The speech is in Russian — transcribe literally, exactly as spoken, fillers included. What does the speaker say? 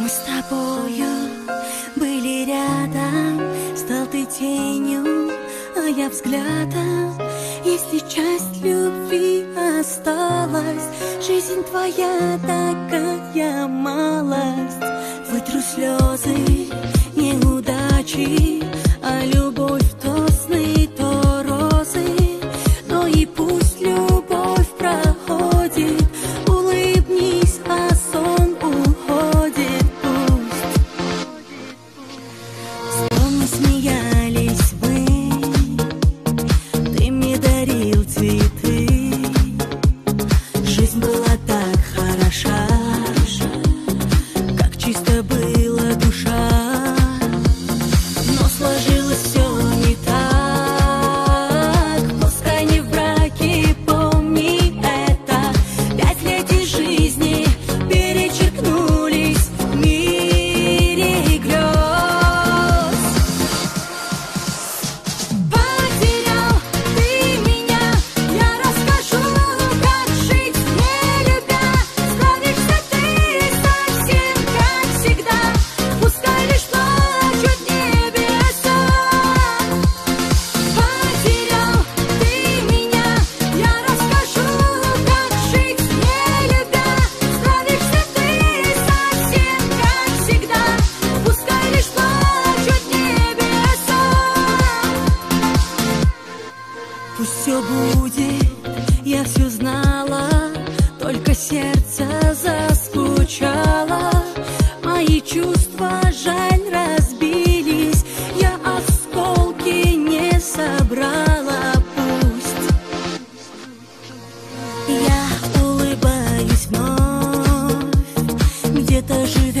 Мы с тобою были рядом, стал ты тенью, а я взглядом. Если часть любви осталась, жизнь твоя такая малость. Вытру слезы неудачи, а любовь то сны, то розы. Но и пусть любовь проходит, улыбнись, а сон уходит. Пусть вспомни, смеялись мы, ты мне дарил цветы. Жизнь была так хороша, как чисто была душа. Но сложилось все не так, пускай не в браке, помни это. Пять лет из жизни перечеркнулись в мире грез. Потерял ты меня, я расскажу, как жить, не любя. Справишься ты совсем как всегда, пускай лишь плачут небеса. Потерял ты меня, я расскажу, как жить, не любя. Справишься ты совсем как всегда, пускай лишь плачут небеса. Пусть все будет, я все знала, только сердце заскучало. Мои чувства, жаль, разбились, я осколки не собрала. Пусть я улыбаюсь вновь, где-то живет